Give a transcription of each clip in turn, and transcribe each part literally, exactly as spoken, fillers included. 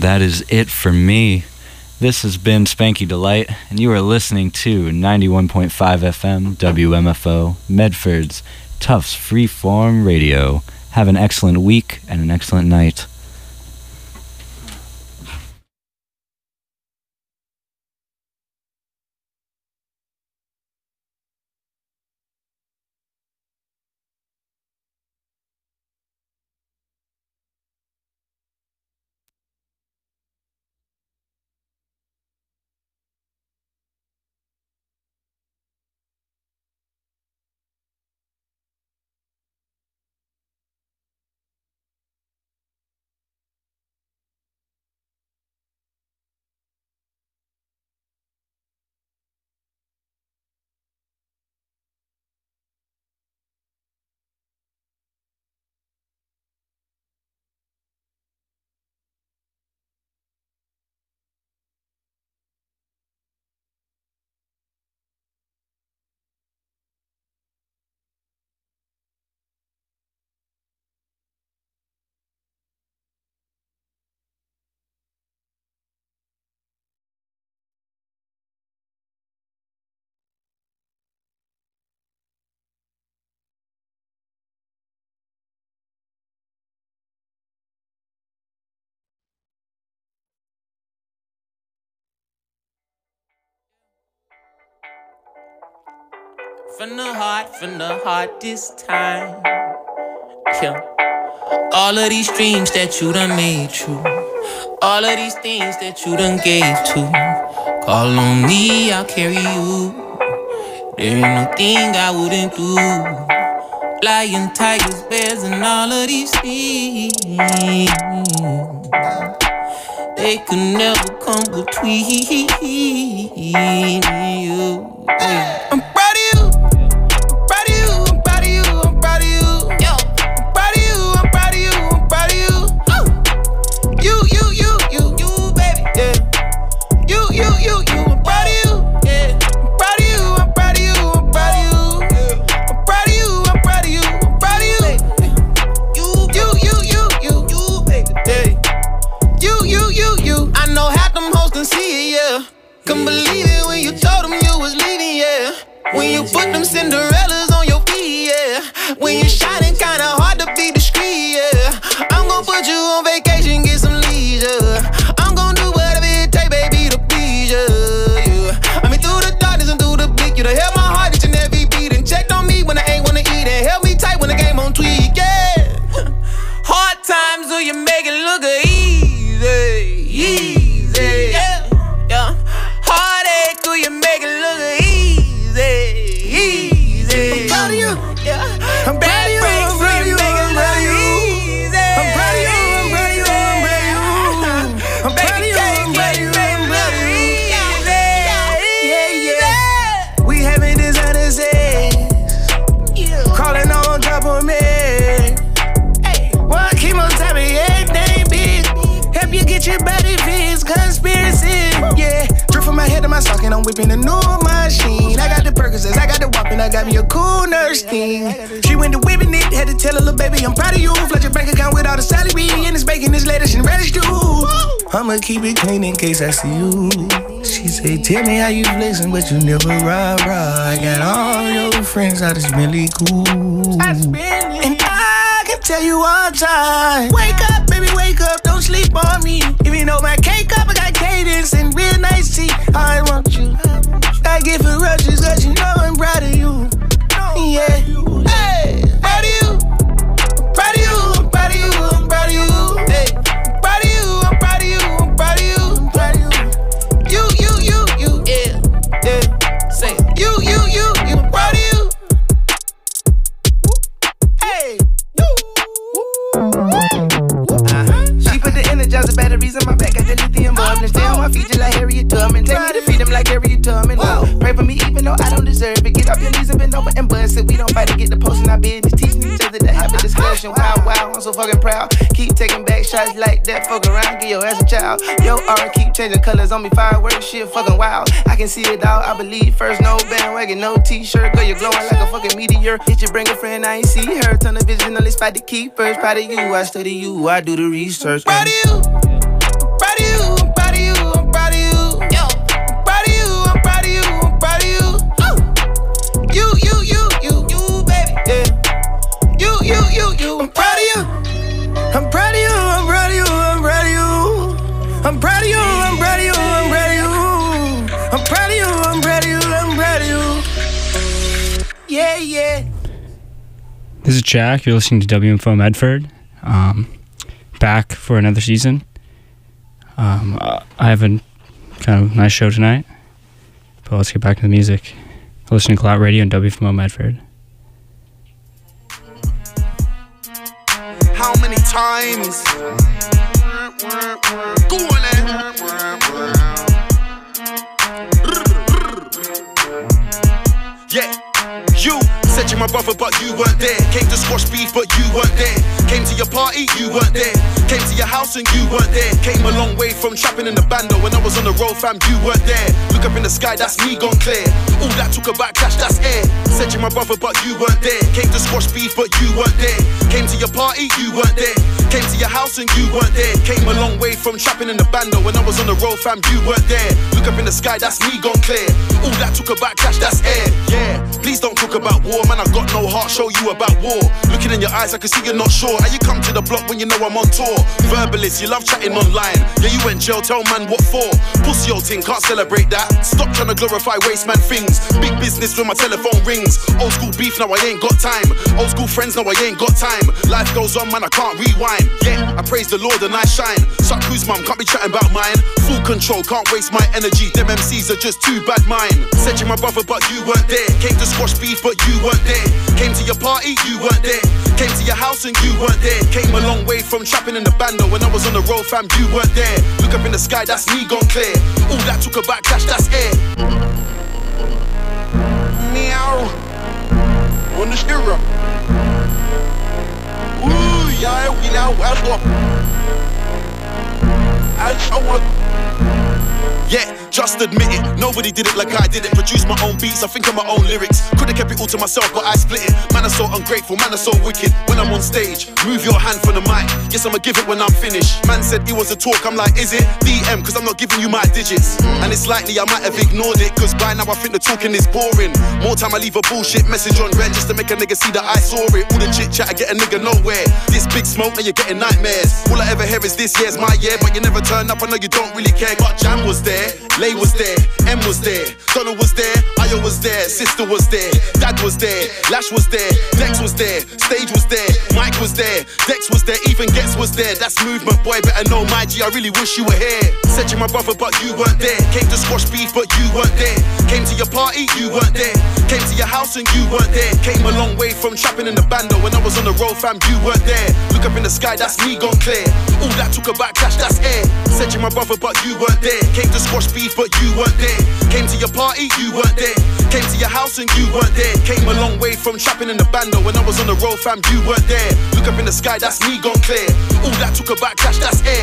that is it for me. This has been Spanky Delight, and you are listening to ninety-one point five F M W M F O, Medford's Tufts Freeform Radio. Have an excellent week and an excellent night. From the heart, from the heart this time. Yeah. All of these dreams that you done made true. All of these things that you done gave to. Call on me, I'll carry you. There ain't no thing I wouldn't do. Lion, tigers, bears, and all of these things. They could never come between you. I'm proud of you. Couldn't believe it when you told them you was leaving, yeah. When you put them Cinderellas on your feet, yeah. When you're shining kinda hard to be discreet, yeah. I'm gon' put you on vacation, get some leisure. I'm gon' do whatever it take, baby, to please you, yeah. I mean through the darkness and through the bleak, you done held my heart each and every beat. And checked on me when I ain't wanna eat, and held me tight when the game on tweak, yeah. Hard times, do you make it look easy, easy, yeah. Yeah. Heartache, do you make it look easy, easy? I'm proud of you. Yeah. I'm proud of you. I'm proud of you. I'm proud of you. I'm proud of you. I'm proud of you. I'm proud of you. I'm proud of you. I'm proud of you. Yeah, yeah. We having designer sex. Crawling on top of me. Well, I keep on top of everything big. Help you get your body fixed. Conspiracy. Yeah. From my head to my socket, I'm whipping a new machine. I got the Percocets, I got the whopping, I got me a cool nurse thing. She went to whipping it, had to tell her little baby, I'm proud of you. Flush your bank account with all the salary and it's baking this latest and relish too. I'ma keep it clean in case I see you. She said, tell me how you flexing, but you never rah rah. I got all your friends, I just really cool. And I can tell you all time. Wake up, baby, wake up, don't sleep on me. If you know my cake up, I got cadence and real nice tea. I want you. I get for rushes, cause you know I'm proud of you. Yeah. Hey, proud of you. Proud of you, I'm proud of you, I'm proud of you. Hey, proud of you, I'm proud of you, I'm proud of you, I'm proud of you. You, you, you, you, yeah, yeah. Say it. You, you, you, you, I'm proud of you. Hey, uh-huh. She put the Energizer batteries in my back, got the lithium bulb. And stay on my feet just like Harriet Tubman. Take me to freedom like Harriet Tubman. Pray for me even though I don't deserve it. Get off your knees and bend over and bust it. We don't fight to get the post in our business. Teaching each other to have a discussion. Wow, wow, I'm so fucking proud. Keep taking back shots like that. Fuck around, get your ass a child. Yo, aura keep changing colors on me. Fireworks, shit fucking wild. I can see it all, I believe. First, no bandwagon, no t-shirt. Girl, you're glowing like a fucking meteor. Did you bring a friend? I ain't see her. Turn the vision on this spot to keep first. Proud of you, I study you, I do the research. Proud of you. Proud of you. I'm proud of you, I'm proud of you. Yeah, yeah. This is Jack. You're listening to W M F O Medford. Um, back for another season. Um, I have a kind of nice show tonight, but let's get back to the music. You're listening to Clout Radio and W F M O Medford. How many times? Go on, eh? Yeah, you said you're my brother, but you weren't there. Came to squash beef, but you weren't there. Came to your party, you weren't there. Came to your house and you weren't there. Came a long way from trapping in the bando. When I was on the road, fam, you weren't there. Look up in the sky, that's me gone clear. All that took a backlash, that's air. Said you're my brother, but you weren't there. Came to squash beef, but you weren't there. Came to your party, you weren't there. Came to your house and you weren't there. Came a long way from trapping in the bando. When I was on the road, fam, you weren't there. Look up in the sky, that's me gone clear. All that took a backlash, that's air. Yeah, please don't talk about war, man, I got no heart, show you about war. Looking in your eyes, I can see you're not sure. How you come to the block when you know I'm on tour? Verbalist, you love chatting online. Yeah, you went jail, tell man what for. Pussy old thing, can't celebrate that. Stop trying to glorify waste man things. Big business when my telephone rings. Old school beef, now I ain't got time. Old school friends, now I ain't got time. Life goes on, man, I can't rewind. Yeah, I praise the Lord and I shine. Suck who's mum, can't be chatting about mine. Full control, can't waste my energy. Them M Cs are just too bad mine. Said you're my brother, but you weren't there. Came to squash beef, but you weren't there. Came to your party, you weren't there. Came to your house and you weren't there. Came a long way from trapping in the bando. When I was on the road, fam, you weren't there. Look up in the sky, that's me gone clear. All that took a backlash, that's air. Meow. On the stereo. Ooh, yeah, we now ask what. I show up. Yeah, just admit it, nobody did it like I did it. Produce my own beats, I think of my own lyrics. Could've kept it all to myself, but I split it. Man, I'm so ungrateful, man, I'm so wicked. When I'm on stage, move your hand from the mic. Yes, I'ma give it when I'm finished. Man said it was a talk, I'm like, is it? D M, cause I'm not giving you my digits. And it's likely I might have ignored it, cause by now I think the talking is boring. More time I leave a bullshit message on red, just to make a nigga see that I saw it. All the chit chat, I get a nigga nowhere. This big smoke, now you're getting nightmares. All I ever hear is this year's my year, but you never turn up, I know you don't really care. But Jam was there. Lay was there, M was there, Donna was there, Ayo was there, sister was there, Dad was there, Lash was there, Dex was there, Stage was there, Mike was there, Dex was there, even Gets was there. That's movement, boy, better know my G, I really wish you were here. Said you're my brother, but you weren't there. Came to squash beef, but you weren't there. Came to your party, you weren't there. Came to your house and you weren't there. Came a long way from trapping in the bando. When I was on the road, fam, you weren't there. Look up in the sky, that's me gone clear. All that took a backlash, that's air. Said you're my brother, but you weren't there. Came to squash beef, but you weren't there. Came to your party, you weren't there. Came to your house and you weren't there. Came a long way from trapping in the bando. When I was on the road, fam, you weren't there. Look up in the sky, that's me gone clear. All that took a backlash, that's air.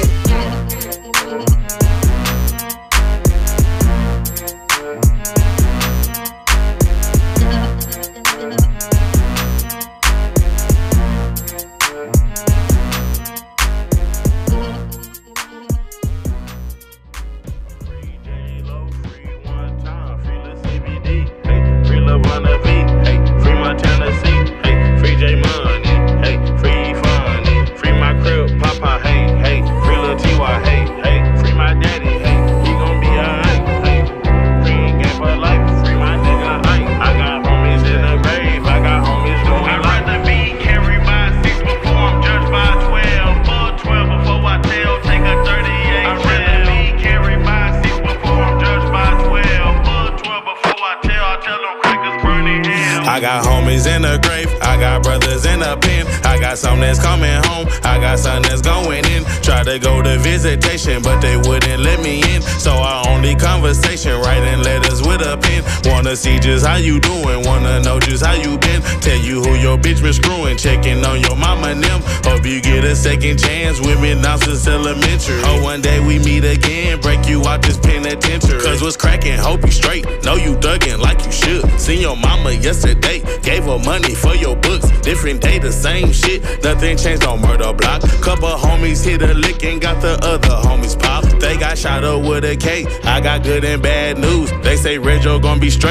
I got homies in the grave, I got brothers in the pen. I got some that's coming home, I got some that's going in. Tried to go to visitation, but they wouldn't let me in. So our only conversation, writing letters with a pen. Wanna see just how you doing, wanna know just how you been. Tell you who your bitch been screwing, checking on your mama and them. Hope you get a second chance with me now since elementary. Oh, one day we meet again, break you out this penitentiary. Cause what's cracking, hope you straight, know you thuggin' like you should. Seen your mama yesterday, gave her money for your books. Different day, the same shit, nothing changed on Murder Block. Couple homies hit a lick and got the other homies pop. They got shot up with a K, I got good and bad news. They say Reggio gon' be straight,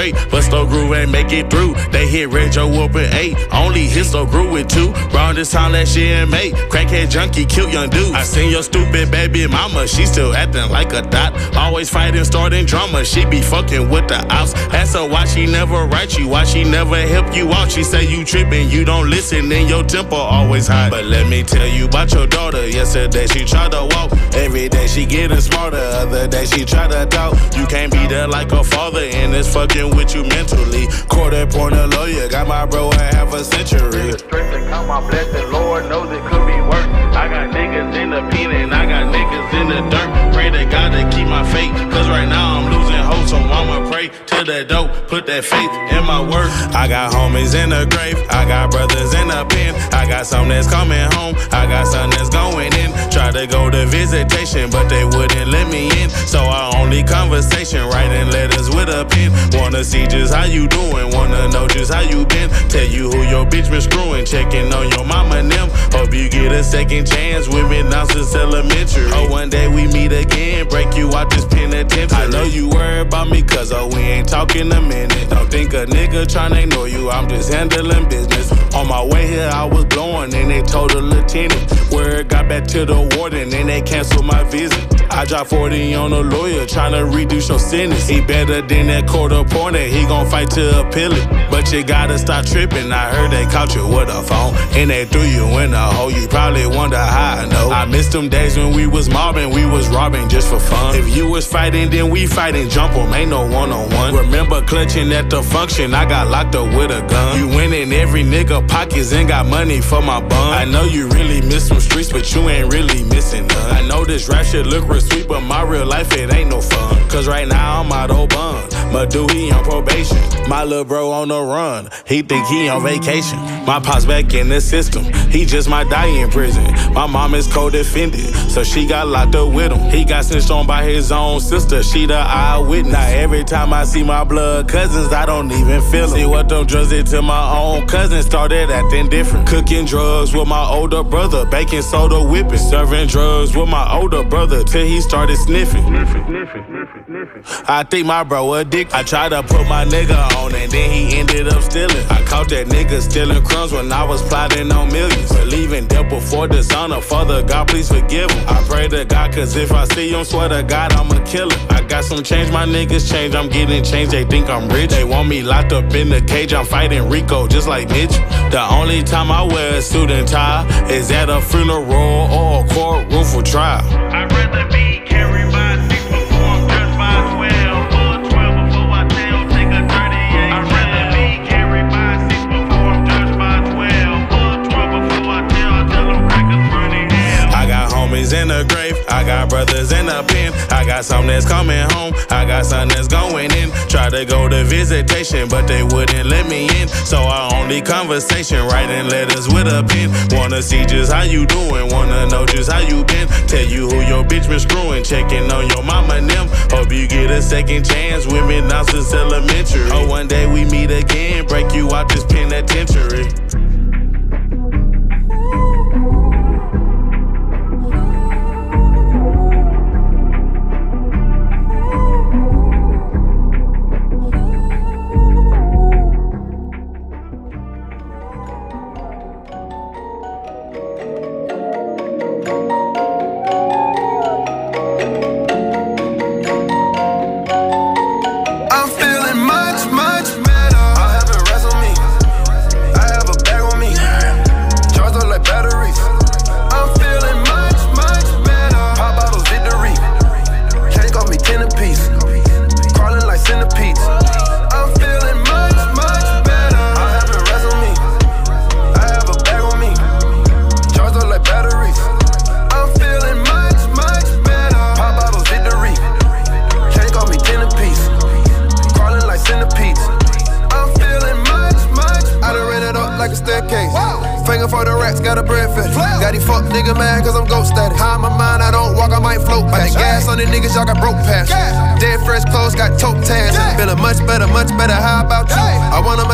straight, but slow groove ain't make it through. They hit Red Joe up at eight, only hit slow groove with two. Round this time last year and May, crackhead junkie killed young dude. I seen your stupid baby mama, she still acting like a dot. Always fighting, starting drama, she be fucking with the ops. Ask her why she never write you, why she never help you out. She say you tripping, you don't listen, and your temper always high. But let me tell you about your daughter. Yesterday she tried to walk, every day she getting smarter. Other day she tried to talk. You can't be there like a father, and it's fucking with you mentally. Court appointed lawyer, got my bro a half a century. The strength to count my blessing, Lord knows it could be worse. I got niggas in the pen and I got niggas in the dirt. Pray to God to keep my faith, cause right now I'm losing hope. So I'ma pray to the dope, put that faith in my work. I got homies in the grave, I got brothers in the pen. I got some that's coming home, I got some that's going in. Try to go to visitation, but they wouldn't let me in. So I only conversation, writing letters with a pen. Wanna see just how you doing, wanna know just how you been. Tell you who your bitch been screwing, checking on your mama and them. Hope you get a second chance with me now since elementary. Oh, one day we meet again, break you out this penitentiary. I know you worry about me cause oh, we ain't talking a minute. Don't think a nigga tryna ignore you, I'm just handling business. On my way here I was blowing and they told the lieutenant. Word got back to the warden and they canceled my visit. I dropped forty on a lawyer tryna reduce your sentence. He better than that court appointed, he gon' fight to appeal it. But you gotta stop tripping, I heard they caught you with a phone and they threw you in a hole. You probably wonder how I know. I missed them days when we was mobbing, we was robbing just for fun. If you was fighting, then we fighting, jump 'em, ain't no one-on-one. Remember clutching at the function, I got locked up with a gun. You went in every nigga pockets and got money for my bun. I know you really miss some streets, but you ain't really missing none. I know this rap shit look real sweet, but my real life it ain't no fun. Cause right now I'm out of bond, but do he on probation? My little bro on the run, he think he on vacation. My pop's back in the system, he just might die in prison. My mom is co-defended, so she got locked up with him. He got snitched on by his own sister, she the eyewitness. Now every time I see my blood cousins, I don't even feel them. See what them drugs did to my own cousins, started acting different. Cooking drugs with my older brother, baking soda whipping. Serving drugs with my older brother till he started sniffing. I think my bro a dick. I tried to put my nigga on and then he ended up stealing. I caught that nigga stealing crumbs when I was plotting on millions. Believing death before dishonor, Father God please forgive him. I pray to God cause if I see him, swear to God I'ma kill him. I got some change, my niggas change, I'm getting change, they think I'm rich. They want me locked up in the cage, I'm fighting Rico just like Mitch. The only time I wear a suit and tie is at a funeral or a courtroom for trial. I'd rather be carried by six before I'm judged by twelve. Or twelve before I tell, take a thirty-eight. I'd rather be carried by six before I'm judged by twelve. Or twelve before I tell, tell them crackers burning hell. I got homies in the grave, I got brothers in the pen. I got some that's coming home, I got some that's going in. Try to go to visitation, but they wouldn't let me in. So I only conversation, writing letters with a pen. Wanna see just how you doing, wanna know just how you been. Tell you who your bitch been screwing, checking on your mama and them. Hope you get a second chance with me now since elementary. Oh, one day we meet again, break you out this penitentiary. So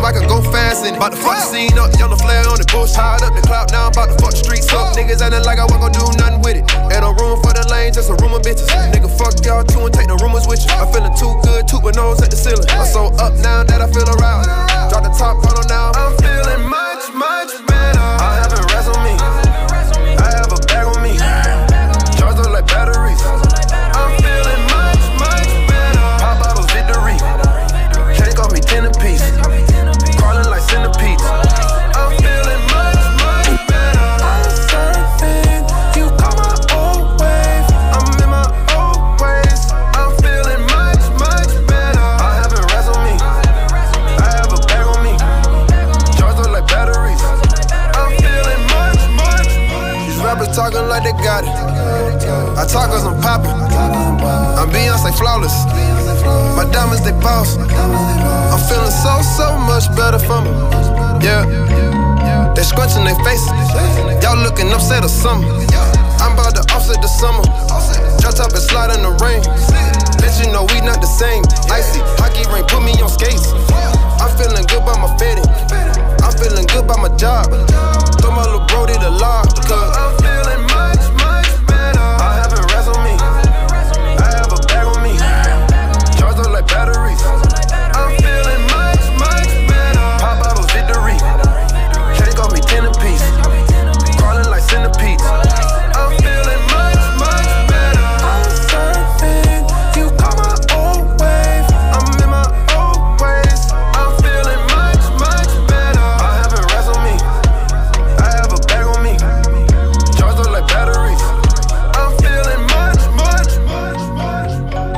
I can go fast in it. About to fuck the scene up, young the flare on the bush. Hide up the cloud, now I'm about to fuck the streets up. Niggas acting like I wasn't gon' do nothing with it. Ain't no room for the lane, just a room of bitches. Nigga, fuck y'all too and take the rumors with you. I'm feeling too good, toot my nose at the ceiling. I'm so up now that I feel around. Drop the top on now. I'm feeling much, much better. I have a rest on me. I have a bag on me. Charged up like batteries. I'm feeling much, much better. Pop out of victory. Can't call me ten apiece. Crawling like centipedes. I'm feeling much, much better. I'm surfing. You call my old wave. I'm in my old ways. I'm feeling much, much better. I have a rest on me. I have a bag on me. Charged up like batteries. I'm feeling much, much. These rappers talking like they got it. I talk cause I'm poppin'. I'm Beyonce flawless. My diamonds, they boss. I'm feeling so, so much better from them. Yeah. They scrunching their faces. Y'all looking upset or something. I'm about to offset the summer. Drop top and slide in the rain. Bitch, you know we not the same. Icy, hockey ring, put me on skates. I'm feeling good by my fitting. I'm feeling good by my job. Throw my little brody the lock. Cause I'm feeling much, much better. I have a rest on me. I have a bag on me. Charged up like batteries. I'm feeling much, much better. Pop out of victory. Can't call me ten apiece. Crawling like centipedes. I'm feeling much, much better. I'm surfing. You call my old wave. I'm in my old ways. I'm feeling much, much better. I have a rest on me. I have a bag on me. Charged up like batteries. I'm feeling much, much, much, much.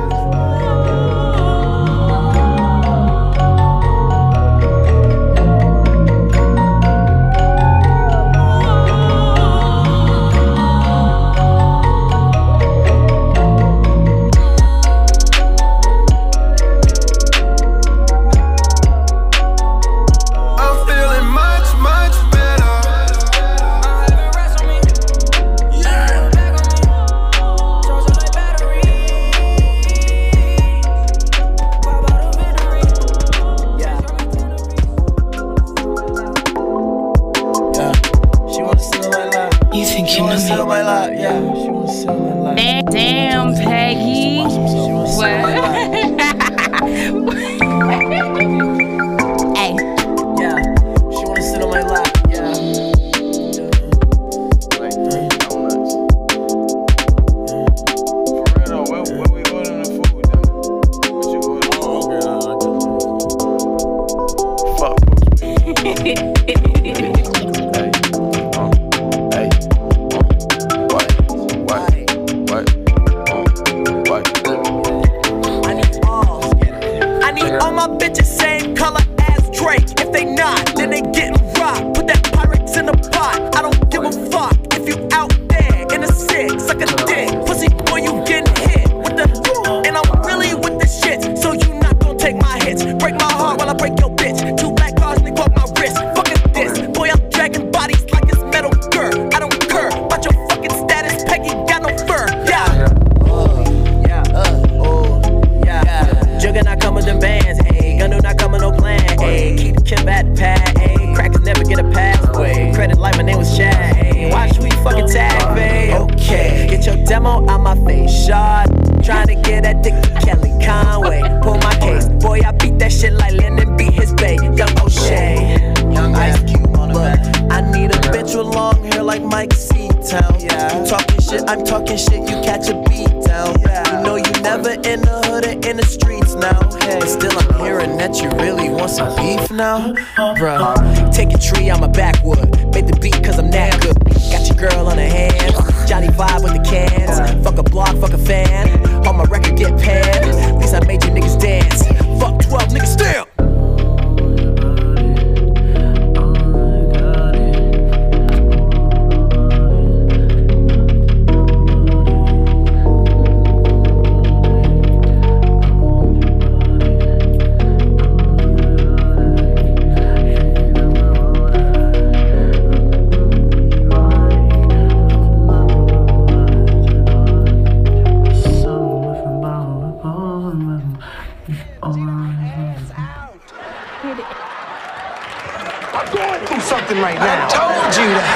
I'm feeling much, much better. You think you know me? My life, yeah. She wanna sell my life. Damn, Peggy. What? Hey. Yeah, she wanna sit on my lap. Yeah. Like three donuts. For real though, where, where we ordering the food though? What you ordering? Oh, okay, fuck folks, Hey, uh, hey, uh, what, what, what, uh, what? I need all. I need all my bitches same color as Drake. If they not, then they getting rocked. Put that Pyrex in the pot. I don't give a fuck if you out there in a six, suck a dick, pussy boy, you getting hit with the. And I'm really with the shit, so you not gonna take my hits. Break my heart while I break your bitch. Two black cars and they broke my wrist. Fucking this, boy, I'm dragging bodies like it's Metal Gear. I don't care about your fucking status, Peggy got no fur. Yeah. Jugger not come with them bands, ayy. Gun do not come with no plan, ayy. Keep the Kim at the pad, ayy. Crackers never get a pathway. Credit like my name was Chad, ayy. Watch who you fucking tag, babe. Okay, get your demo out my face, shot. Trying to get that dick to Kelly Conway. Pull my case, boy, I beat that shit like Lennon beat his bae. Young O'Shea, young Ice Cube on the back. I need a bitch with long hair like Mike C-Town. Yeah. You talking shit, I'm talking shit, you catch a beat down. Yeah. You know you never in the hood or in the streets now. Hey, but still I'm hearing that you really want some beef now. Bruh, take a tree, I'm a backwood. Made the beat cause I'm that good. Got your girl on her hand. Johnny vibe with the cans. Fuck a block, fuck a fan. On my record get panned. At least I made you niggas dance. Fuck twelve niggas still. Hit it. I'm going through something right now. I told you that.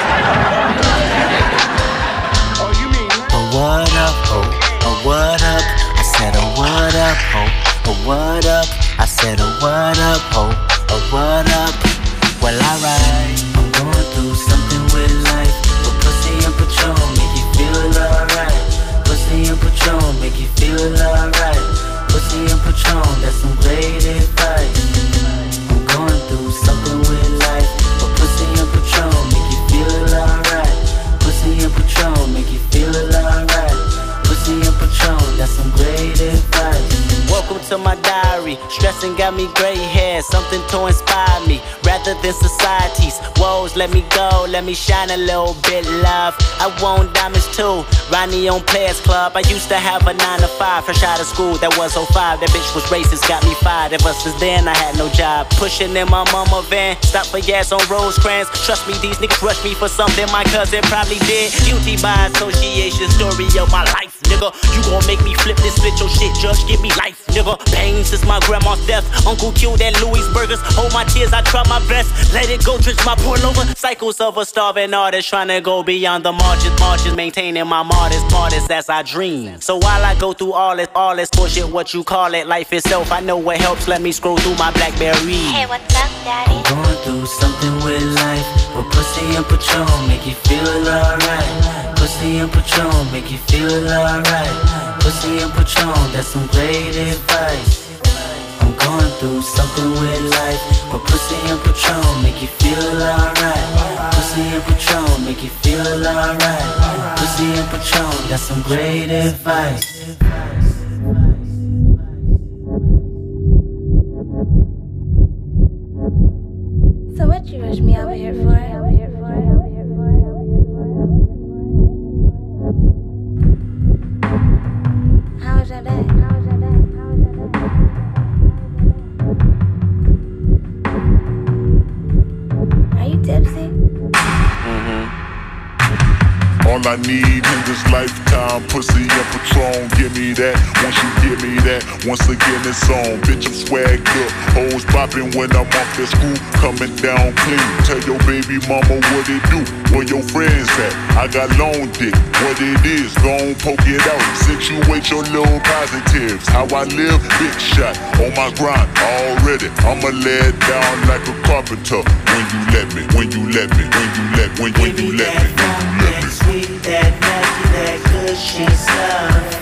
Oh, you mean that? Oh, what up, oh, oh, what up? I said, oh, what up, oh, oh, what up? I said, oh, what up, oh, oh, what up? Well, alright, I'm going through something with life, but pussy and Patron make you feel alright. Pussy and Patron make you feel alright. Pussy and Patron, that's some great advice. I'm going through something with life, but pussy and Patron make you feel alright. Pussy and Patron make you feel alright. Pussy and Patron, that's some great advice. Welcome to my diary. Stressing got me gray hair, something to inspire me. Rather than society's woes, let me go, let me shine a little bit, love. I want diamonds too, Ronnie on Players Club. I used to have a nine to five, fresh out of school, that was oh five. That bitch was racist, got me fired. Ever since then, I had no job. Pushing in my mama van, stop for gas on Rosecrans. Trust me, these niggas rush me for something my cousin probably did. Guilty by association, story of my life, nigga. You gon' make me flip this, split your shit, judge, give me life, nigga. Pain since my grandma's death, uncle killed at Louis Burgers. Hold my tears, I try my best, let it go, drench my pour over. Cycles of a starving artist, trying to go beyond the margins, margins, maintaining my martyrs, martyrs as I dream. So while I go through all this, all this bullshit, what you call it, life itself, I know what helps, let me scroll through my Blackberry. Hey, what's up, daddy? I'm going through something with life, but pussy and Patron make you feel alright. Pussy and Patron make you feel alright. Pussy and Patron, that's some great advice. I'm going through something with life, but pussy and Patron make you feel alright. Pussy and Patron make you feel alright. Pussy and Patron, that's some great advice. So what you rush me over here for? Over here for? Over here for? Over here for? How was your day? How was your day? How was your day? Are you tipsy? All I need in this lifetime, pussy and Patron, give me that. Once you give me that, once again it's on. Bitch, I'm swagged up, hoes popping when I'm off that screw, coming down clean. Tell your baby mama what it do, where your friends at. I got long dick, what it is, gon' poke it out. Situate your little positives, how I live, big shot, on my grind already. I'ma lay it down like a carpenter. When you let me, when you let me, when you let, when, when you let me, when you let me. Sweet, that nasty, that good shit stuff.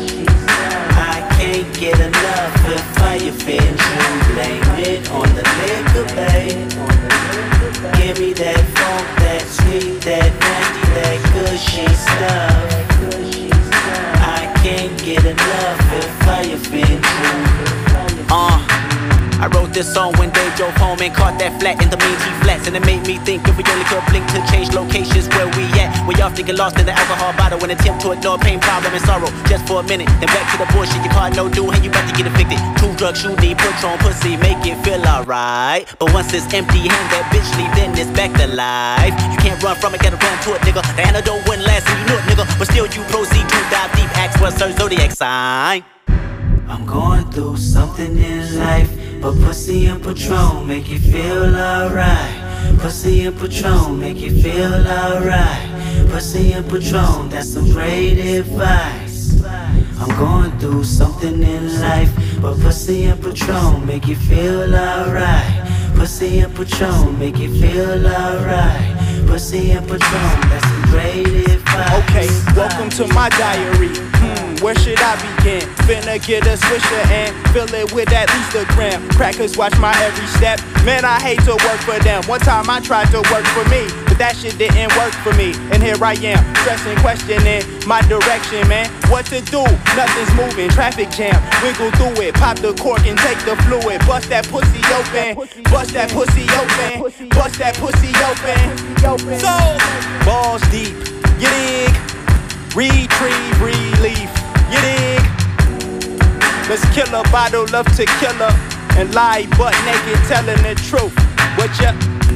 I can't get enough if fire fit you. Blame it on the liquor, babe. Give me that funk, that sweet, that nasty, that good shit stuff. I can't get enough if fire fit you. Uh. I wrote this song when Dave drove home and caught that flat in the main T flats, and it made me think if we only could blink to change locations where we at. We often get lost in the alcohol bottle and attempt to ignore pain, problem, and sorrow just for a minute. Then back to the bullshit, your car no do, and you about to get evicted. Two drugs you need, Patron, pussy, make it feel alright. But once it's empty hand, that bitch leave, then it's back to life. You can't run from it, gotta run to it, nigga. The antidote wouldn't last, and you knew it, nigga. But still you proceed to dive deep, ask what's her zodiac sign. I'm going through something in life, but pussy and Patron make you feel alright. Pussy and Patron make you feel alright. Pussy and Patron, that's some great advice. I'm going through something in life, but pussy and Patron make you feel alright. Pussy and Patron make you feel alright. Pussy and Patron, that's some great advice. Okay, welcome to my diary. Hmm, where should I begin? Finna get a swisher and fill it with at least a gram. Crackers watch my every step. Man, I hate to work for them. One time I tried to work for me, but that shit didn't work for me. And here I am, stressing, questioning my direction, man. What to do? Nothing's moving. Traffic jam. Wiggle through it. Pop the cork and take the fluid. Bust that pussy open. Bust that pussy open. Bust that pussy open. So, balls deep. You dig? Retrieve, relief. You dig? Let's kill a bottle of tequila and lie butt naked telling the truth. What ya?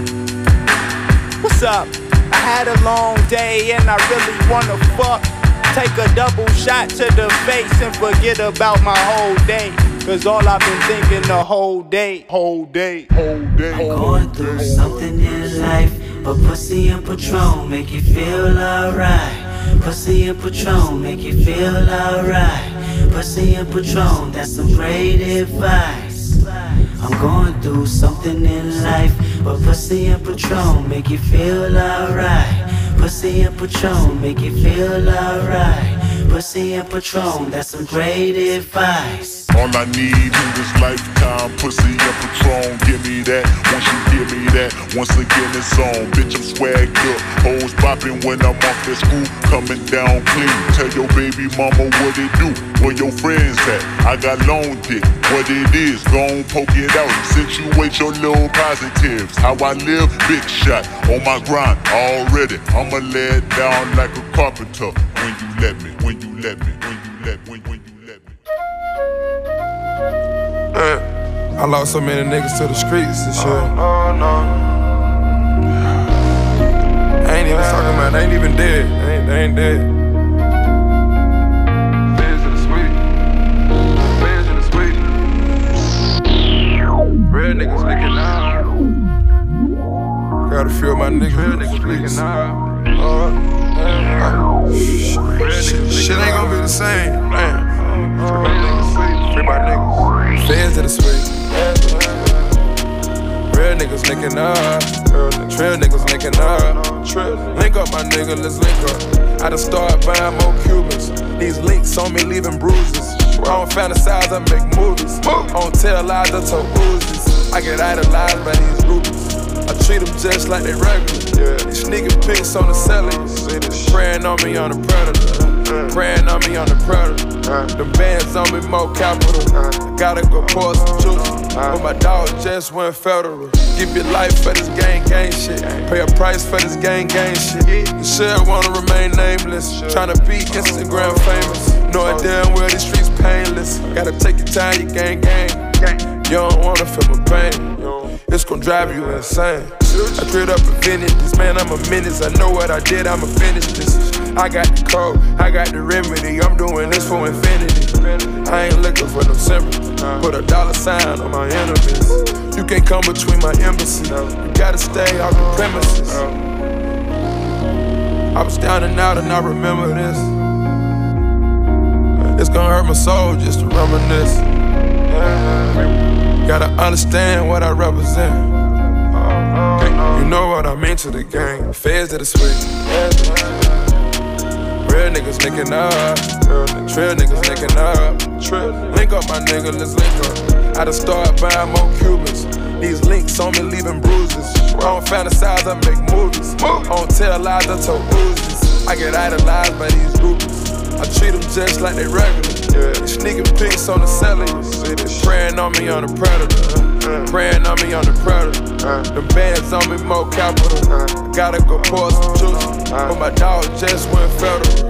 What's up? I had a long day and I really wanna fuck. Take a double shot to the face and forget about my whole day. Cause all I've been thinking the whole day, whole day, whole day. I'm going through something in life, but pussy and Patron make you feel alright. Pussy and Patron make you feel alright. Pussy and Patron, that's some great advice. I'm going through something in life, but pussy and Patron make you feel alright. Pussy and Patron make you feel alright. Pussy and Patron, that's some great advice. All I need in this lifetime, pussy and Patron, give me that. Once you give me that, once again it's on. Bitch, I'm swagged up, hoes bopping when I'm off that screw, coming down clean. Tell your baby mama what it do, where your friends at. I got long dick, what it is, gon' poke it out. Situate your little positives, how I live, big shot, on my grind already. I'ma lay it down like a carpenter. When you let me, when you let me, when you let me, when you let me. Uh, I lost so many niggas to the streets and shit. Oh, no, no. I ain't even talking about, they ain't even dead. They ain't, they ain't dead. Feds in the sweet. Feds in the sweet. Real niggas licking out. Gotta feel my niggas. Real niggas licking out. Uh, uh, shit, shit ain't gonna be the same. Man. Free my niggas. Free my niggas. Feds in the sweet. Real niggas linking up. Trail niggas linking up. Link up, my nigga, let's link up. I done started buying more Cubans. These links on me leaving bruises. I don't fantasize, I make movies. I don't tell lies, I tell Uzis. I get idolized by these groupies. I treat them just like they regular. These sneaking pics on the celly. Praying on me on the predator. Praying on me on the predator. Them bands on me more capital. Gotta go pour some juice. But my dog just went federal. Give your life for this gang gang shit. Pay a price for this gang gang shit. You should wanna remain nameless. Tryna be Instagram famous. Knowing damn well these streets painless. Gotta take your time, you gang gang. You don't wanna feel my pain. It's gon' drive you insane. I cleared up a vintage, this man, I'm a menace. I know what I did, I'ma finish this. I got the code, I got the remedy. I'm doing this for infinity. I ain't looking for no sympathy. Put a dollar sign on my enemies. You can't come between my embassy. You gotta stay off the premises. I was down and out and I remember this. It's gonna hurt my soul just to reminisce. Gotta understand what I represent. You know what I mean to the gang. Feds to the sweet. Real niggas linking up. Trail niggas linking up. Link up, my nigga, let's link up. I done started buying more Cubans. These links on me leaving bruises. I don't fantasize, I make movies. I don't tell lies, I tell Uzis. I get idolized by these groupies. I treat them just like they regular. These sneaking pics on the celly. Praying on me on the predator. Praying on me on the predator. Them bands on me more capital. Gotta go pour some juice. But my dog just went federal.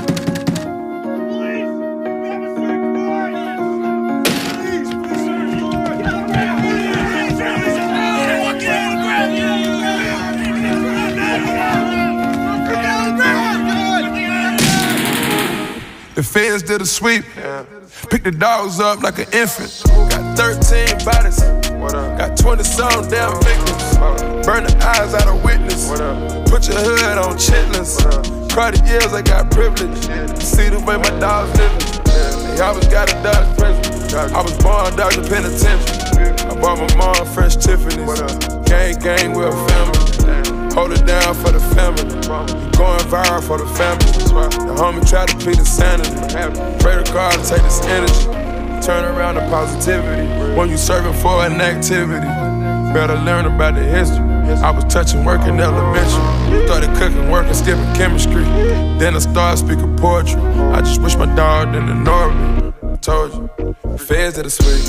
The feds did a sweep. Picked the dogs up like an infant. Got thirteen bodies. Got twenty-some damn victims. Burn the eyes out of witness. Put your hood on chitlins. Crowded years, I got privilege. See the way my dogs living. They always got a dodge prison. I was born Dodger Penitentiary. I bought my mom fresh Tiffany's. Gang, gang, we're a family. Hold it down for the family. Going viral for the family. The homie try to plead insanity. Pray to God to take this energy. Turn around to positivity. When you serving for an activity, better learn about the history. I was touching work in elementary. Started cooking, working, skipping chemistry. Then I started speaking poetry. I just wish my dog didn't ignore me. I told you, feds to the sweet.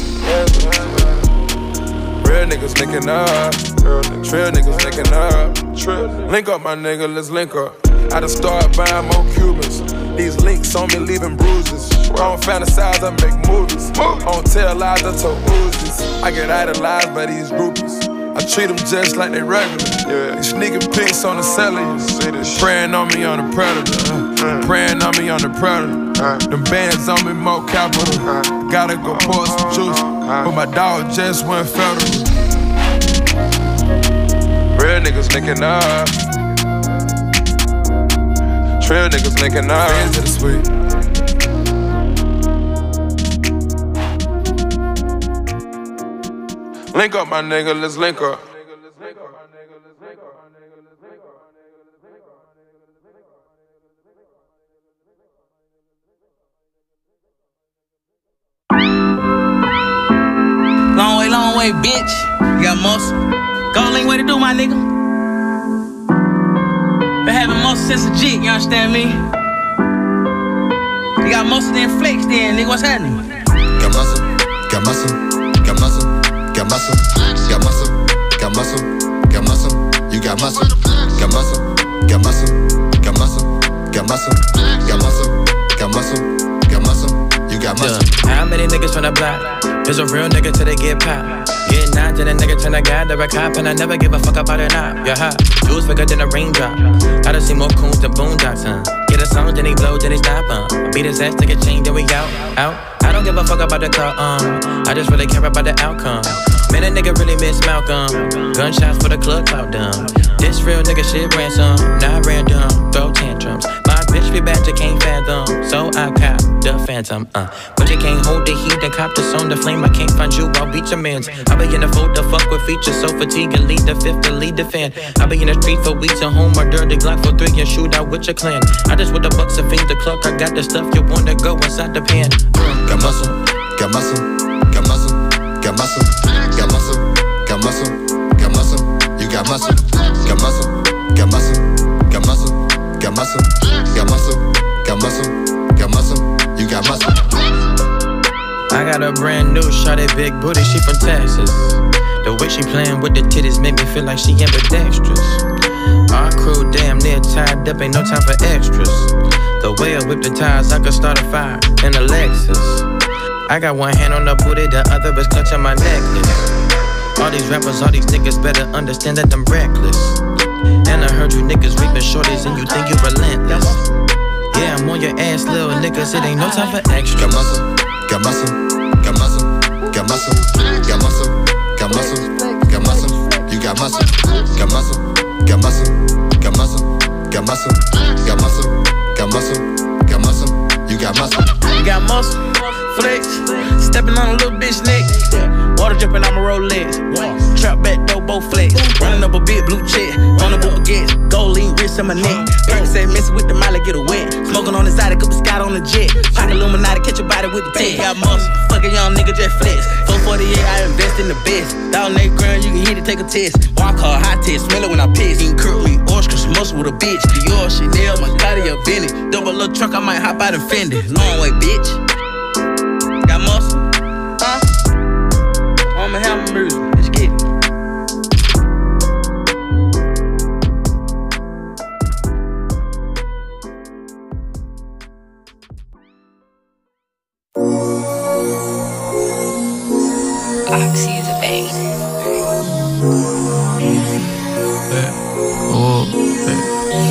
Real niggas linking up. Trail niggas linking up. Link up, my nigga, let's link up. I done started buying more Cubans. These links on me leaving bruises. I don't fantasize, I make movies. I don't tell lies, I tell Uzis. I get idolized by these groupies. I I treat them just like they regular. Yeah. These sneaking pics on the cellar. Praying on me on the predator. Uh, Praying on me on the predator. Uh, them bands on me more capital. Uh, Gotta go pour some juice. Uh, but my dog just went federal. Real niggas linking up. Trail niggas linking up. Fans of the sweet. Link up, my nigga, let's link up. Long way, long way, bitch. You got muscle. Go link, way to do, my nigga. Been having muscle since a jit, you understand me? You got muscle, then flex, then, nigga, what's happening? Got muscle, got muscle, got muscle. Got muscle, got muscle, got muscle, got muscle. You got muscle, got muscle, got muscle, got muscle, got muscle, got muscle, got muscle, got muscle. You got muscle. Yeah. How many niggas from the block? There's a real nigga till they get popped. Get nine to the nigga turn a guy to a cop, and I never give a fuck about it not. Yeah, hot. Juice bigger than a raindrop. I done seen more coons than boondocks, huh? Get a song, then he blow, then he stop, uh. Beat his ass, take a chain, then we out, out. I don't give a fuck about the car, um. I just really care about the outcome. Man, a nigga really miss Malcolm. Gunshots for the club clout dumb. This real nigga shit ransom, not random. Throw tantrums. My bitch be bad, you can't fathom. So I cop the phantom, uh. But you can't hold the heat and cop the song, the flame. I can't find you, I'll beat your mans. I be in the fold to fuck with features, so fatigue and lead the fifth to lead the fan. I be in the street for weeks and home, or dirty Glock for three and shoot out with your clan. I just with the bucks and feed the clock. I got the stuff you wanna go inside the pan. Mm. Got muscle, got muscle, got muscle, got muscle. Got muscle, got muscle, got muscle. You got muscle, got muscle, got muscle, got muscle, got muscle, got muscle, got muscle, got muscle. You got muscle. I got a brand new shawty, big booty, she from Texas. The way she playing with the titties make me feel like she ambidextrous. Our crew damn near tied up, ain't no time for extras. The way I whip the tires, I could start a fire in a Lexus. I got one hand on the booty, the other is clutching my necklace. All these rappers, all these niggas better understand that I'm reckless. And I heard you niggas raping shorties and you think you relentless. Yeah, I'm on your ass, little niggas, it ain't no time for extra. Got muscle, got muscle, got muscle, got muscle, got muscle, got muscle, got muscle. You got muscle, got muscle, got muscle, got muscle, got muscle, got muscle, got muscle, got muscle. You got muscle. You got muscle. Flex, stepping on a little bitch neck. Water dripping on my Rolex. Trap back dope, both flex. Running up a big blue check. On the baguette, gold lean wrist on my neck. Percocet messing with the molly, get a wet. Smoking on the side, a couple scout on the jet. Pocket Illuminati, catch your body with the tech. Got muscle, fucking young nigga just flex. four forty-eight, I invest in the best. Down that ground, you can hit it, take a test. Walk hard, high test, smell it when I piss. Eating curl me, ostrich, muscle with a bitch. Dior, Chanel, my body, a Vinny. Double little truck, I might hop out and fend it. Long way, bitch. Got muscle, huh? I'ma have my music, let's get it. Oxy is a babe. Hey. Oh, hey.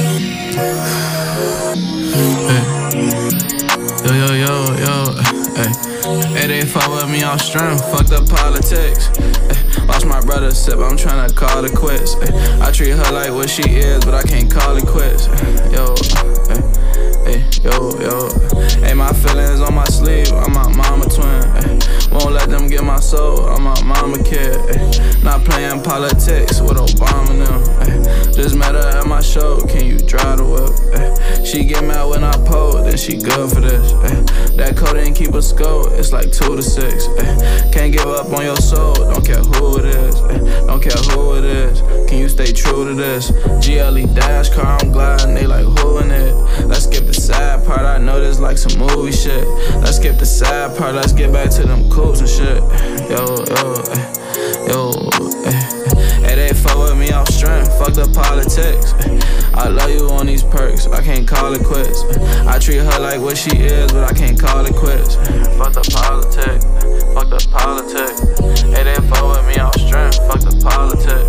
Hey. Yo, yo, yo, yo, hey. Hey, they fuck with me on strength, fucked up politics. Ay, watch my brother sip, I'm tryna call it quits. Ay, I treat her like what she is, but I can't call it quits. Ay, yo, ay, ay, yo, yo. Hey, my feelings on my sleeve, I'm my mama twin. Ay, won't let them get my soul, I'm my mama kid. Ay, not playing politics with Obama now. Ay, just met her at my show, can you drive the whip? Ay, she get mad when I pose, then she good for this. Ay, that code didn't keep a score, it's like two to six. Ay, can't give up on your soul, don't care who it is. Ay, don't care who it is, can you stay true to this? G L E dash car, I'm gliding, they like who in it? Let's skip the sad part, I know this like some movie shit. Let's skip the sad part, let's get back to them coops and shit. Yo, yo, yo, hey, they fuck with me off strength, fuck the politics. I love you on these perks, I can't call it quits. I treat her like what she is, but I can't call it quits. Fuck the politics, fuck the politics. Hey, they fuck with me off strength, fuck the politics.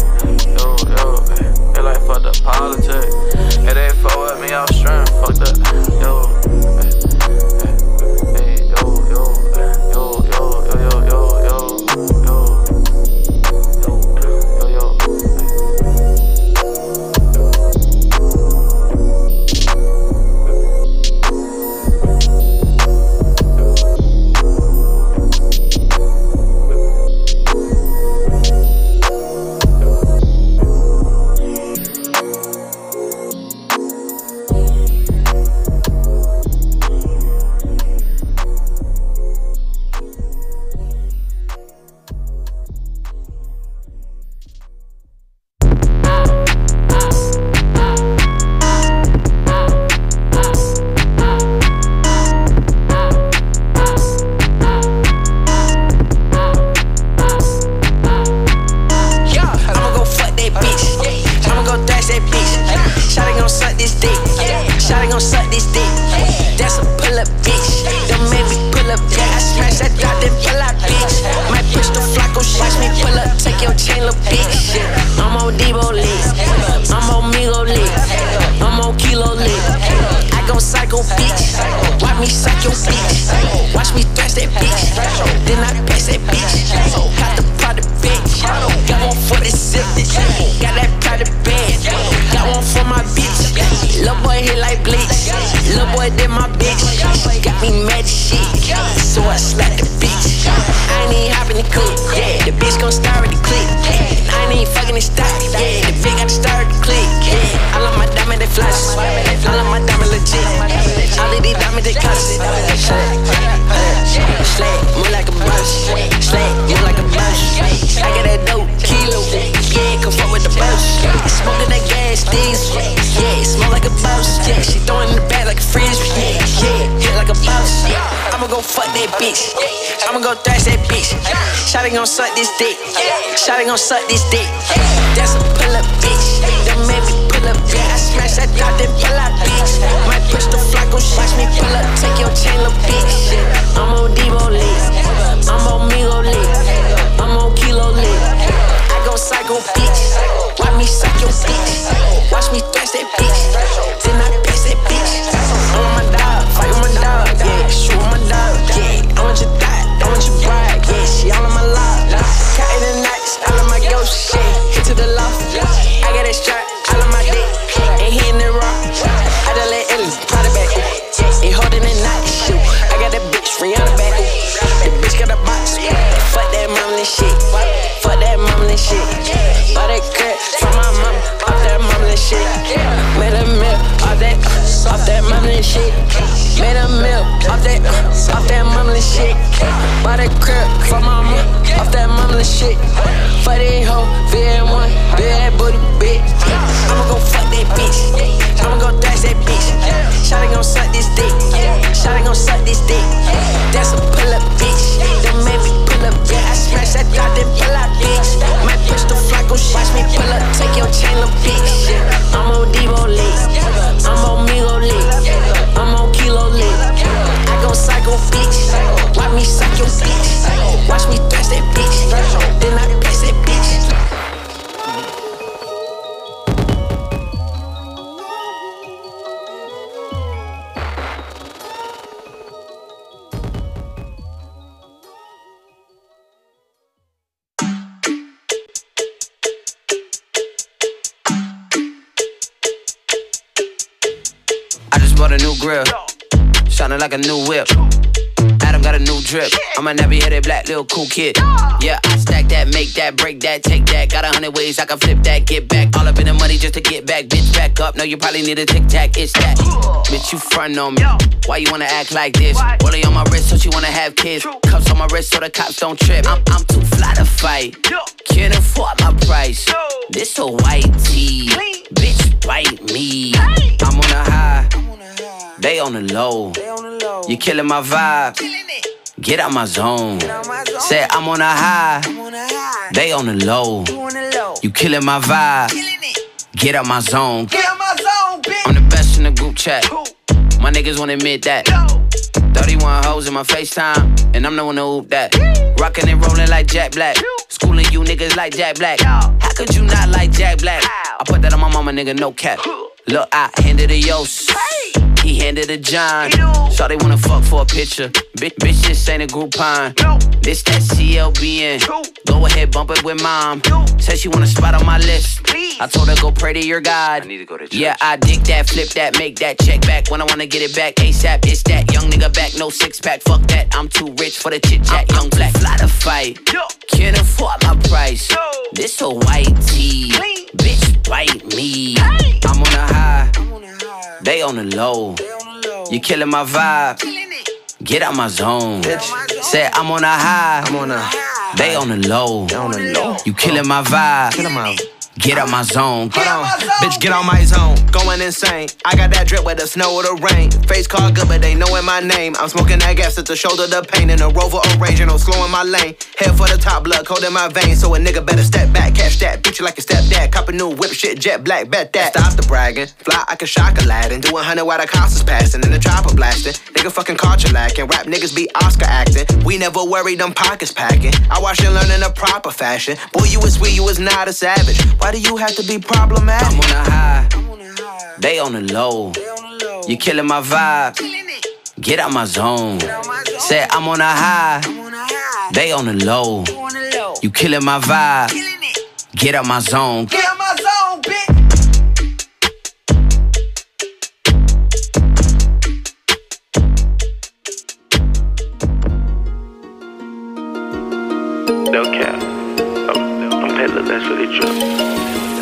chain, little bitch. I'm on Debo lit. I'm on Migo lit. I'm on Kilo lit. I gon' psycho bitch. Watch me psych your bitch. Watch me thrash that bitch. Then I pass that bitch. Got the product bitch. Got one for the zip. Got that private band. Got one for my bitch. Lil' boy hit like bleach. Lil' boy did my bitch. Got me mad as shit. So I slap the bitch. I ain't even hopping the coupe. Yeah, the bitch gon' start with the click. I ain't even fucking the stock. Yeah, the bitch got to start with the click. Yeah, I love my diamond, they flash. I love my diamond legit. All of these diamonds, they cost. Slay, move like a boss. Slay, move like a boss. I got that dope, kilo. Yeah, come fuck with the boss. Smoking that gas, these. Yeah, smell like a boss. Yeah, she throwing in the bag like a fridge. Yeah, yeah, hit like a boss. I'ma go fuck that bitch. I'ma go thrash that bitch. Shawty gon' suck this dick. Shawty gon' suck this dick. That's a pull up bitch. That made me pull up bitch. I smash that dot, then pull out bitch. My pistol flock gon' watch me pull up. Take your chain, little bitch. I'm on Debo lit. I'm on Migo lit. I'm on Kilo lit. I go psycho bitch. Watch me suck your bitch. Watch me thrash that bitch. Then I pass that bitch. I'm on my dog, fight with my dog. Yeah, shoot with my dog. Yeah, I want your thought, I want your bride. Yeah, she all on my lock. Counting the nights, all of my ghost shit. Hit to the loft. I got that strap, all of my dick. Ain't hitting the rock. I done let Ellie put it back. Ain't holding the night shoot. I got that bitch free on the back. The bitch got a box. Fuck that mumbling shit. Fuck that mumbling shit. Buy that cut from my mama. Off that mumbling shit. Made a meal off that, off that mumbling shit. Made a meal off that, off that mumbling shit. Buy that crib from my mama. Off that mumbling shit. Fuck that hoe, V M one, big ass booty bitch. I'ma go fuck that bitch. I'ma go thrash that bitch. Shawty gon' suck this dick. Shawty gon' suck this dick. That's a pull up bitch. That made me pull up. Yeah, I smash that dot, then pull out bitch. My pistol flock gon' watch me pull up. Take your chain, little bitch. I'm on Debo lit. I'm on Migo lit. I'm on Kilo lit. I go psycho bitch. Watch me suck your bitch. Watch me thrash that bitch. Then I pass that bitch. Bought a new grill, shining like a new whip. Adam got a new drip. I'm a nappy-headed black little cool kid. Yeah, I stack that, make that, break that, take that. Got a hundred ways I can flip that, get back. All up in the money just to get back. Bitch, back up. No, you probably need a tic-tac. It's that. Bitch, you front on me. Why you wanna act like this? Rollie on my wrist, so she wanna have kids. Cuffs on my wrist, so the cops don't trip. I'm, I'm too fly to fight. Can't afford my price. This a white tee. Bitch, bite me. I'm on a high. They on the low. You killing my vibe. Get out my zone. Said I'm on a high. They on the low. You killing my vibe. Get out my zone. I'm the best in the group chat. My niggas won't admit that. thirty-one hoes in my FaceTime, and I'm the one to hoop that. Rockin' and rollin' like Jack Black. Schooling you niggas like Jack Black. How could you not like Jack Black? I put that on my mama, nigga, no cap. Look, I handed a Yos. He handed a John. Shawty wanna fuck for a picture. Bitch, bitch, this ain't a Groupon. This that C L B N. Go ahead, bump it with mom. Said she want a spot on my list. I told her go pray to your God. I need to go to church. Yeah, I dig that, flip that, make that check back. When I wanna get it back, ASAP, it's that. Young nigga back, no six pack, fuck that. I'm too rich for the chit chat. Young black, fly to fight. Can't afford my price. This a white tee. Bitch, bite me. I'm on a high. They on the low. You killing my vibe. Get out my zone. Said I'm on a high. I'm on a. They on the low. You killing my vibe. Get out my zone. Hold on, bitch, get on my zone. Going insane. I got that drip with the snow or the rain. Face card good, but they knowin' my name. I'm smoking that gas at the shoulder, the pain. In a Rover or Range, no slowing my lane. Head for the top, blood cold in my veins. So a nigga better step back, catch that. Beat you like a stepdad. Cop a new whip, shit, jet black, bet that. Stop the bragging. Fly, I can shock Aladdin. Do a hundred while the cops is passing. And the chopper blasting. Nigga fucking culture lacking. Rap niggas be Oscar acting. We never worry, them pockets packing. I watch you learn in a proper fashion. Boy, you is sweet, you is not a savage. Why do you have to be problematic? I'm on a high, they on the low. You killing my vibe, get out my zone. Said I'm on a high, they on the low. You killing my vibe, get out my zone. Get out my zone, bitch. No cap. I'm, I'm paid the less for the drug.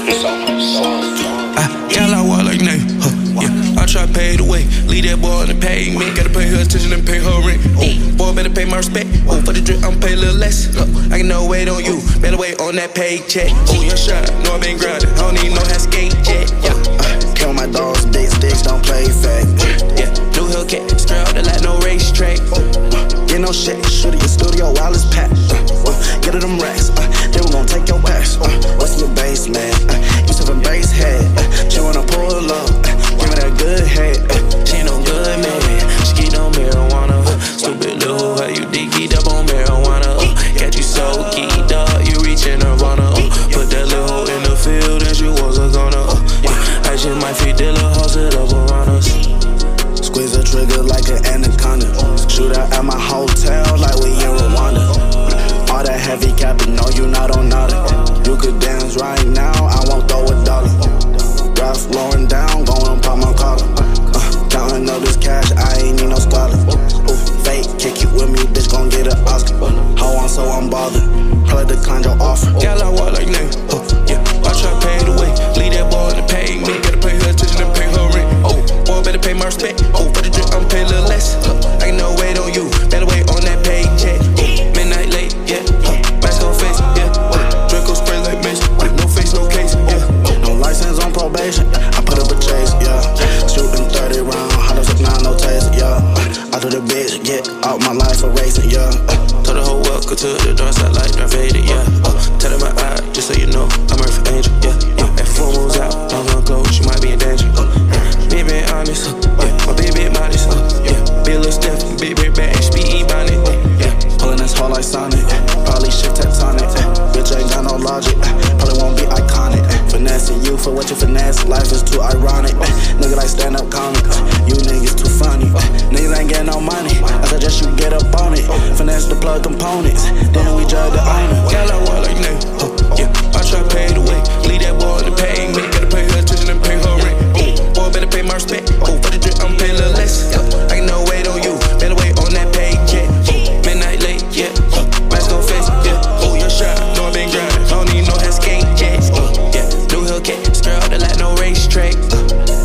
I, y'all I walk like knife, huh, yeah. I try to pay the way, leave that boy on the pavement. Gotta pay her attention and pay her rent. Oh, boy better pay my respect. Oh, for the drip I'ma pay a little less. Look, I can no wait on you, better wait on that paycheck. Oh, your shot, know I been grinding. I don't even know how to skate yet. Yeah, uh, kill my dogs, big sticks, don't play fake. Yeah, new Hellcat, straight out the like no racetrack. Uh, get no shit, shoot at your studio while it's packed. Uh, uh, get her them racks, uh, then we gon' take your pass. Uh, what's in your basement? Uh, you serving base head, uh, she wanna pull up, uh, give me that good head. Uh, she ain't no good man, she get on marijuana. Uh, stupid little, how you dig geeked up on marijuana? Uh, got you so geeked up, you reaching Nirvana. Uh, put that little hoe in the field and she was a gunner. Uh, yeah, I just might feed the little house it up around us. Squeeze the trigger like an anaconda. Shoot out at my hotel like we in Rwanda. All that heavy capping, no, you not on nada. You could dance right now, I won't throw a dollar. Ralph rolling down, going pop my collar. Uh, counting up this cash, I ain't need no scholar. Ooh, fake, kick it with me, bitch gon' get an Oscar. How on, so I'm bothered. Probably declined your offer. Gal, I walk like nigga. Uh, yeah, I try to pay the way. Leave that boy on the pavement. Gotta pay her attention and pay her rent. Oh, boy, better pay my respect. Oh, for the drip, I'ma pay a little less. Uh, I can no wait on you. Better wait on that paycheck. Uh, midnight late, yeah. Uh, mask on face, yeah. Uh, Draco spray like Mace. Uh, no face, no case, yeah. Uh, no license on probation. I put up a chase, yeah. Shooting thirty round, hot as a nine, no taste, yeah. Uh, I do the bitch, get out my life for racing, yeah. Uh, Told the whole world, go to the dark side like Darth Vader, yeah. Uh, tell her my eye, just so you know, I'm Earth Angel, yeah. Uh, if four moves out, I'm gonna go, she might be in danger. Uh, uh, be being honest, uh, yeah. My baby modest, uh, yeah. Be a little stiff, big, big bag, speed bonnet, uh, yeah. Pulling this hard like Sonic, uh, probably shift tectonic. Uh, bitch ain't got no logic, uh, probably won't be iconic. Uh, finessing you for what you finesse, life is too ironic. Uh, nigga like stand up comic, uh, you niggas too funny. Uh, niggas ain't getting no money, I suggest you get up on it. Finesse the plug components, then we judge the owner. Gal, I walk like nigga, uh, yeah. I try to pay the way, leave that boy on the pavement. Gotta pay her attention and pay her rent. Oh, boy, better pay my respect. Oh, for the drip, I'ma pay a little less. Uh, I can no wait on you, better wait on that paycheck. Oh, midnight late, yeah. Uh, mask on face, yeah. Oh, your shot, know I been grinding. I don't even know how to skate, yeah. Uh, yeah, new Hellcat, straight out the like no racetrack. Uh,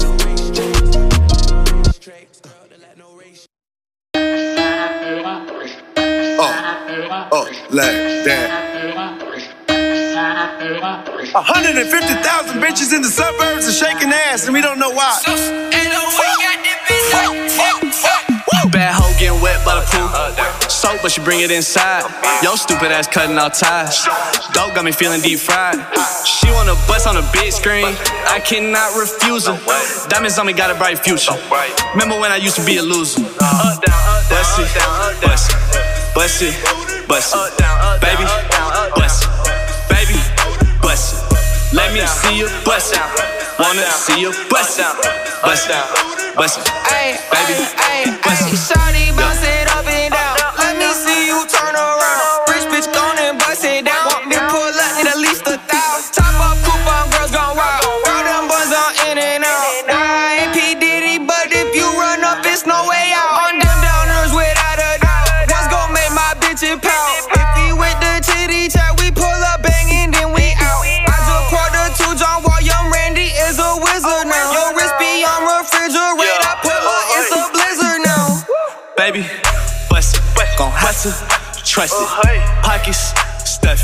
Oh, oh, like that. one hundred fifty thousand bitches in the suburbs are shaking ass, and we don't know why. Bad hoe getting wet by the pool. Soap, but she bring it inside. Yo, stupid ass cutting out ties. Dope got me feeling deep fried. She wanna bust on a big screen. I cannot refuse her. Diamonds on me got a bright future. Remember when I used to be a loser? Bust it, bust it, bust it, bust it, baby, bust it, baby, bust it. Let me see you bust it. Wanna see you bust it, bust it, bust it, baby, bust it. Shawty bounce it up and down. Let me see you turn around. Rich bitch gone and bust it down. Want me pull up, need at least a thousand. Top off coupon, girls gone wild. All them boys on in and out. I ain't P. Diddy, but if you run up, it's no way out. On them downers without a doubt. One's gon' make my bitch it pout. If he with the titty chat, we pull up banging, then we out. I just quarter two John Wall, young Randy is a wizard now. Your wrist be on refrigerator. I pull up, it's a blizzard now. Baby, bust it, gon' have to trust it. Pockets stuffy,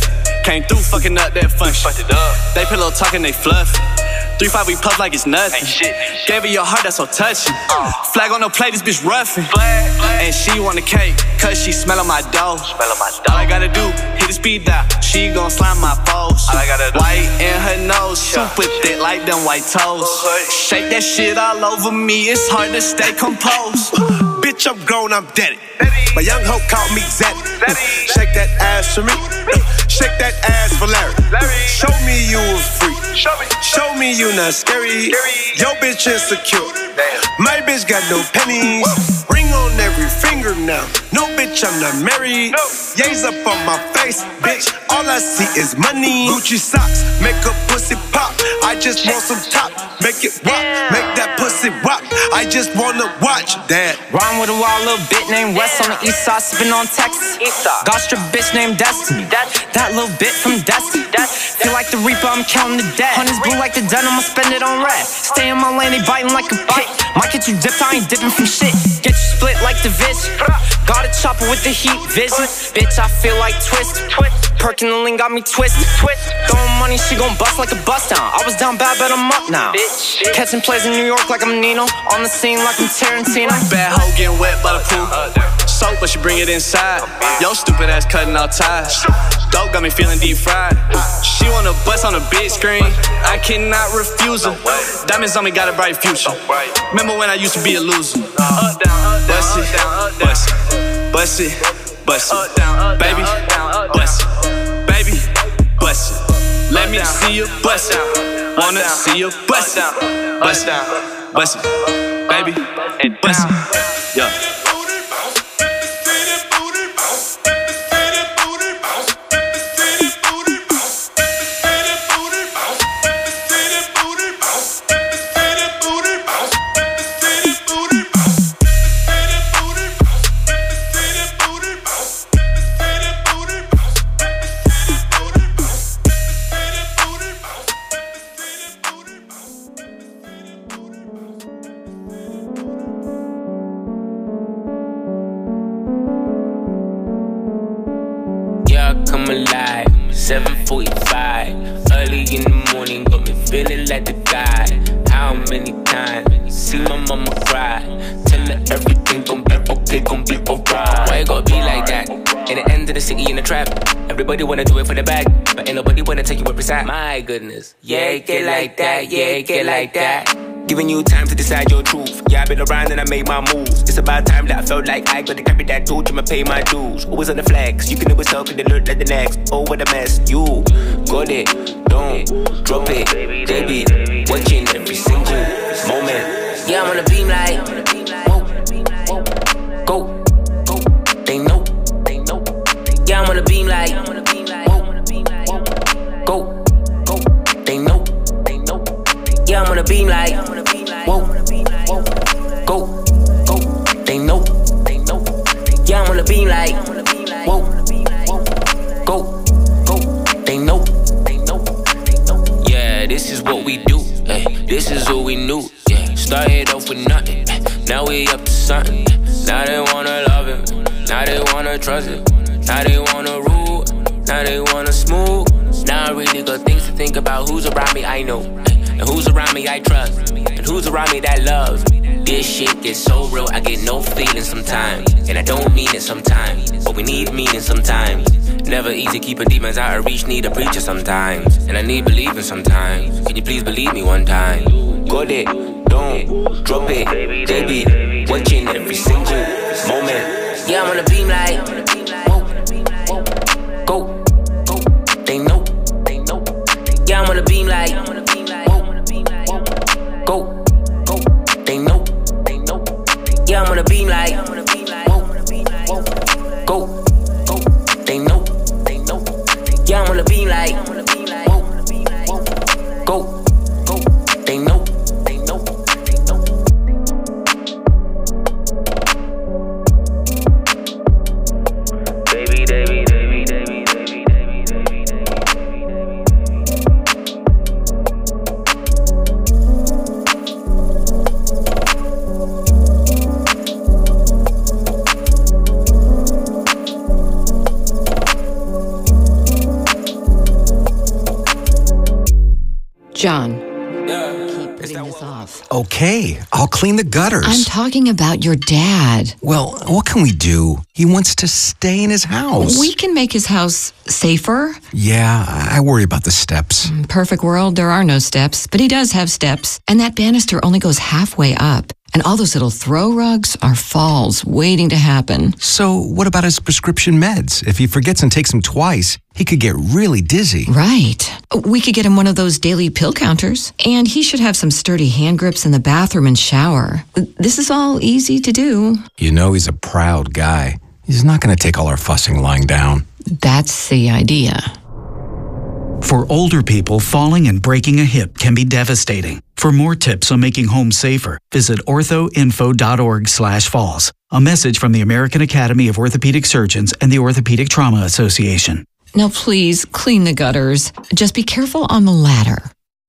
Came through fucking up that function. They pillow talking, they fluff. three five, we puff like it's nothing. Gave her your heart, that's so touching. Flag on the plate, this bitch roughing. And she want a cake, cause she smellin' my dough. All I gotta do, hit the speed dial. She gon' slime my foes. White in her nose, super thick like them white toes. Shake that shit all over me, it's hard to stay composed. Bitch, I'm grown, I'm daddy. My young hoe called me Zaddy. Shake that ass for me. Shake that ass for Larry. Show me you a freak. Show me you not scary. Yo bitch insecure. My bitch got no pennies. Ring on every finger now. No bitch, I'm not married. Yays up on my face, bitch. All I see is money. Gucci socks, make a pussy pop. I just want some top. Make it rock, make that pussy rock. I just wanna watch that. Rhyme with a wild little bit named West on the east side, sippin' on Texas. Got strip bitch named Destiny. That little bit from Destiny. Feel like the Reaper, I'm counting the dead. Honey's blue like the denim, I'ma spend it on red. Stay in my lane, they biting like a pit. Might get you dipped, I ain't dipping from shit. Get you split like the vision. Got a chopper with the heat vision. Bitch, I feel like twist. Perkin' the link got me twisted. Throwing money, she gon' bust like a bust down. I was down bad, but I'm up now. Catching plays in New York like I'm Nino. On the scene like I'm Tarantino. Bad hoe getting wet by the pool. Soap, but she bring it inside. Yo, stupid ass cutting all ties. Dope got me feeling deep fried. She wanna bust on a big screen. I cannot refuse her. Diamonds on me got a bright future. Remember when I used to be a loser? Bust it, bust it, bust it, bust it, baby, bust it, baby, bust it. Let me see you bust it. Wanna see you bust it, bust it, bust it, baby, bust it, yeah. seven forty-five, early in the morning, got me feeling like the guy. How many times see my mama cry? Tell her everything gon' be okay, gon' be alright. Why it gotta be like that? In the end of the city in the trap, everybody wanna do it for the bag, but ain't nobody wanna take you up beside. My goodness, yeah, it get like that, yeah, it get like that. Giving you time to decide your truth. Yeah, I've been around and I made my moves. It's about time that I felt like I gotta carry that torch. I'ma pay my dues. Always on the flex. You can always talk and alert like the next. Oh, what a mess. You got it. Don't drop it. Baby, watching every single moment. Yeah, I'm on the beam like whoa, whoa, go, go. They know, they know. Yeah, I'm on the beam like whoa, whoa, go, go. They know, they know. Yeah, I'm on the beam like whoa, whoa, go, go. They know, they know. Yeah, I'm on the beam like whoa, whoa, go, go. They know, they know. Yeah, this is what we do. Ay, this is what we knew. Yeah, started off with nothing. Now we up to something. Now they wanna love it. Now they wanna trust it. Now they wanna rule. Now they wanna smooth. Now I really got things to think about. Who's around me, I know. And who's around me, I trust. And who's around me, that loves. This shit gets so real, I get no feeling sometimes. And I don't mean it sometimes, but we need meaning sometimes. Never easy keeping demons out of reach, need a preacher sometimes. And I need believing sometimes. Can you please believe me one time? Got it, don't drop it, baby. Watching every single moment. Yeah, I'm on the beam like whoa, whoa, go, go. They know, they know. Yeah, I'm on the beam like whoa, whoa, go, go. They know, they know. Yeah, I'm on the beam like whoa, whoa, go, go. They know, they know. Yeah, I'm on the beam like whoa, whoa, go, go. They know, they know, they know. Baby, baby, baby, baby, baby. John, keep putting this off. Okay, I'll clean the gutters. I'm talking about your dad. Well, what can we do? He wants to stay in his house. We can make his house safer. Yeah, I worry about the steps. Perfect world, there are no steps, but he does have steps. And that banister only goes halfway up. And all those little throw rugs are falls waiting to happen. So what about his prescription meds? If he forgets and takes them twice, he could get really dizzy. Right. We could get him one of those daily pill counters. And he should have some sturdy hand grips in the bathroom and shower. This is all easy to do. You know he's a proud guy. He's not going to take all our fussing lying down. That's the idea. For older people, falling and breaking a hip can be devastating. For more tips on making home safer, visit orthoinfo.org slash falls. A message from the American Academy of Orthopedic Surgeons and the Orthopedic Trauma Association. Now please, clean the gutters. Just be careful on the ladder.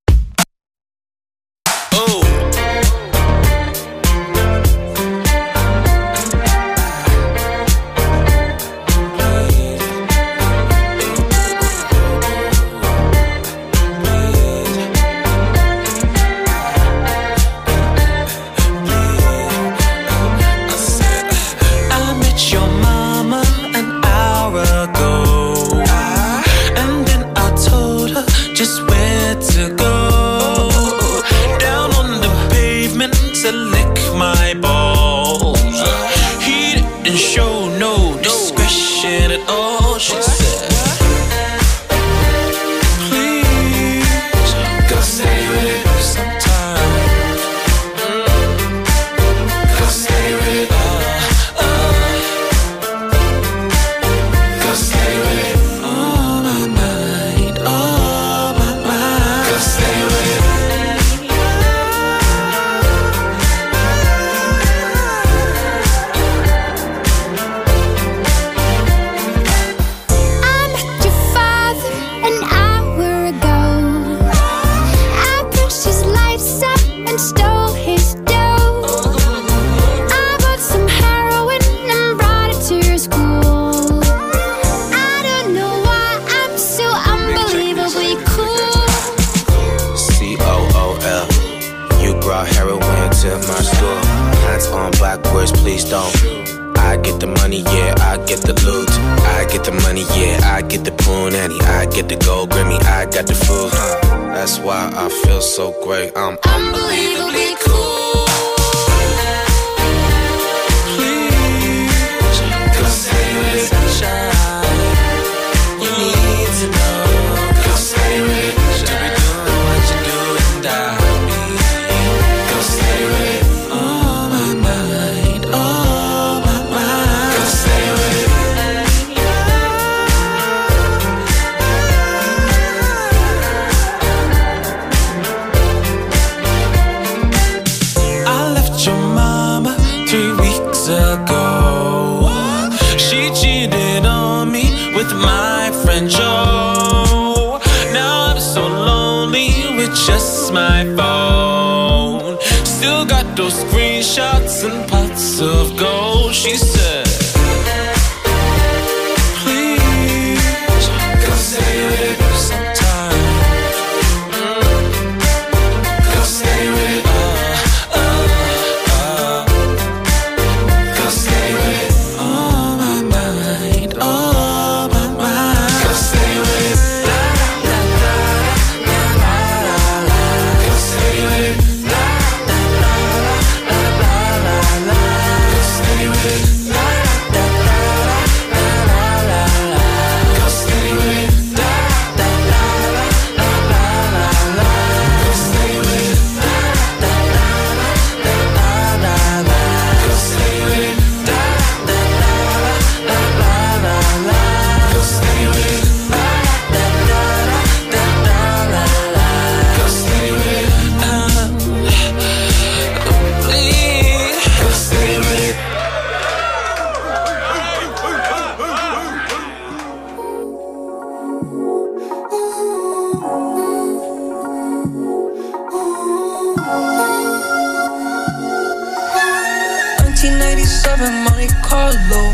nineteen ninety-seven Monte Carlo.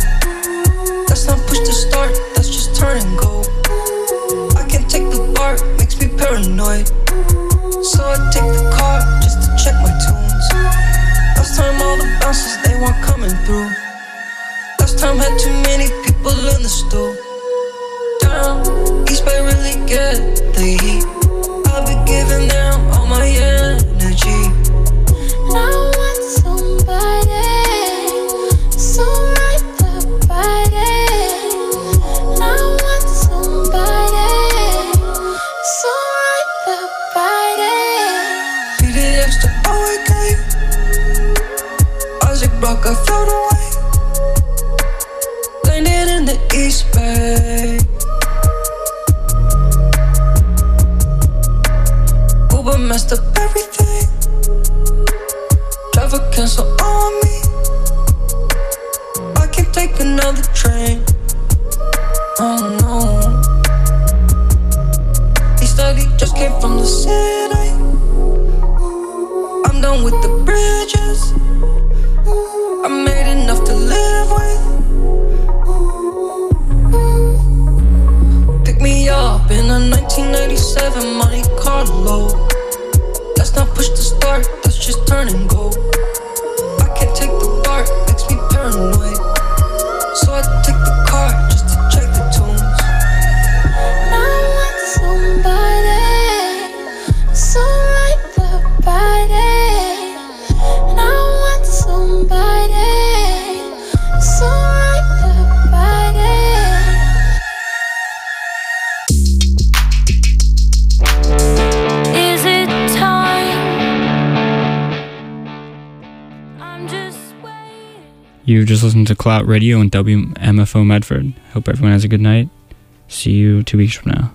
That's not push to start, that's just turn and go. I can't take the bar, makes me paranoid. we're coming through. Last time had too many people in the stool. Damn, East Bay really get the heat. I've been giving them all my energy. I want somebody, so right the body. I want somebody, so right the body. Beat it extra all day. Isaac Brock, I float away. Landed in the East Bay. Uber messed up everything. Driver cancel on me. I can't take another train. Oh no. He said he just came from the city. I'm done with the bridges. I made enough to live with. Pick me up in a nineteen ninety-seven Monte Carlo. Let's not push the start, let's just turn and go. I can't take the bar, makes me paranoid. So I take the car just to check the tunes. I want somebody, so right the body. I want somebody, so right the body. Is it time? I'm just waiting. You just listened to Clout Radio and W M F O Medford. Hope everyone has a good night. See you two weeks from now.